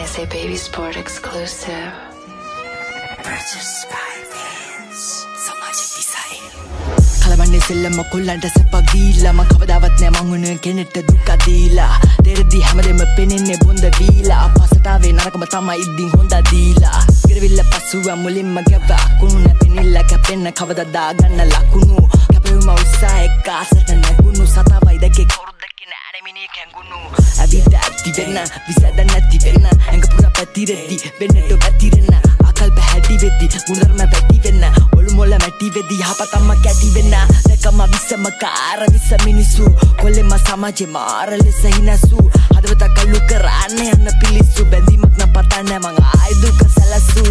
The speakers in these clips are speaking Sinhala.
SA Baby Sport exclusive. Purchased by Vans. Somatic design. කලවන්නේ සෙල්ලම කොල්ලන්ට සැපක් දීලා මං කවදාවත් නෑ මං උන කෙනෙක්ට දුක දීලා දෙරදී හැමදෙම පෙනෙන්නේ බොඳ වීලා අපසට ආවේ නරකම තමයි ඉදින් හොඳ දීලා ගිරවිල්ල පසුව මුලින්ම ගැවා කුණු නැපෙනිල්ල කැපෙන්න කවදා දාගන්න ලකුණු කැපෙවම උත්සාහ එක්ක ආසට නැගුණු සතවයි දෙකේ කවුරුද දැක්කේ නෑ මිනිහ කැඟුණු අවිත ඇති වෙන්න විසද නැති වෙන්න ඇඟ පුරා පැතිරෙද්දි වෙන්නට පැතිරෙන්න අකල් පැහැටි වෙද්දි ගුණධර්ම පැටි වෙන්න ඔලු මොළ මැටි වෙද්දි යහපතම කැටි වෙන්න දැකම විසම කාර විස මිනිසු කොල්ලෙම සමාජෙ මාර ලෙස හිනසු හදවත කල්ලු කරන්නේ යන්න පිලිසු බැඳීමක් නම් පතා නෑ මං ආයි දුක සැලසු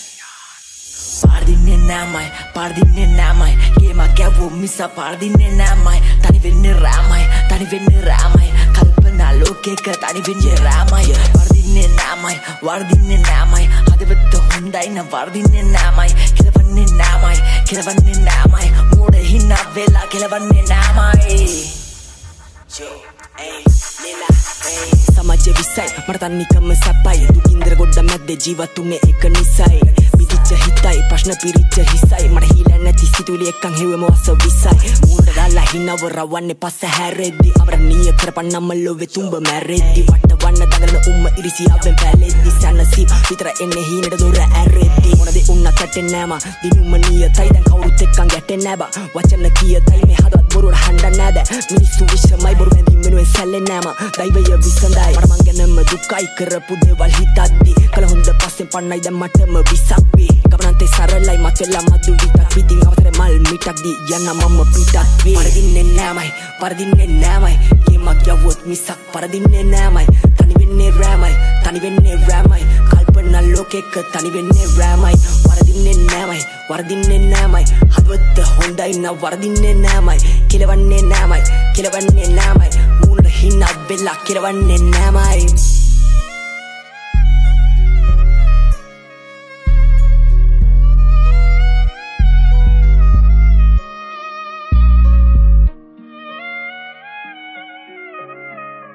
පාරදින්නේ නෑමයි ගේමක් ගැව්වෝ මිස පාරදින්නේ නෑමයි තනි වෙන්නේ රාමයි කල්පනා ලෝකෙක තනි වෙන්නේ රාමයි වර්දින්නේ නෑමයි හදවත හොඳයි නම් වර්දින්නේ නෑමයි කෙලවන්නේ නෑමයි මෝඩ හිනා වෙලා කෙලවන්නේ නෑමයි සමාජය විසයි මට තනිකම සැපයි දුකින්දර ගොඩ මැද්දේ ජීවත් උනේ එක නිසයි විදිච්ච හිතයි ප්‍රශ්න පිරිච්ච හිසයි මට හීලා නැති සිතුවිලි එක්කන් හෙව්වෙම වස විසයි මූණට දාලා හිනව රවන්නේ පස්ස හැරෙද්දි අවරණීය කරපන්නම ලොවේ තුඹ මැරෙද්දි වටවන්න දඟලන ඉරිසියාවෙන් පැලෙද්දි සනසි විතර එන්නේ හීනට දොර ඇරෙද්දි මොනද උන්නත් කැටෙන්නේ නෑම දිනුම නියතයි දැන් කවුරුත් එක්කන් ගැටෙන්නේ නෑ බා වචන කියතයි මේ හදවත් බොරුවට හඬන්නේ නෑද මිනිස්සු විශ්මයි බොරු බැඳීම් වෙනුවෙන් සැලෙන්නේ නෑම දෛවය විසඳයි මට මං ගැනම දුකයි කරපු දේවල් හිතද්දි කල හොඳ පස්සෙන් පන්නයි දැන් මටම විසක් වේ ගමනන්තේ සරලයි මතෙලා මදු විතක් පිටින් අවතරේ මල් මිටක් දී යන්න මම පිටක් වේ පරදින්නේ නෑමයි ගේමක් යවුවොත් මිසක් පරදින්නේ නෑමයි තනි වෙන්නේ රෑමයි කල්පනා ලෝකෙක තනි වෙන්නේ රෑමයි වරදින්නේ නෑමයි හදවත හොඳයි නම් වරදින්නේ නෑමයි කෙලවන්නේ නෑමයි මූණට හිනා වෙලා කෙලවන්නේ නෑමයි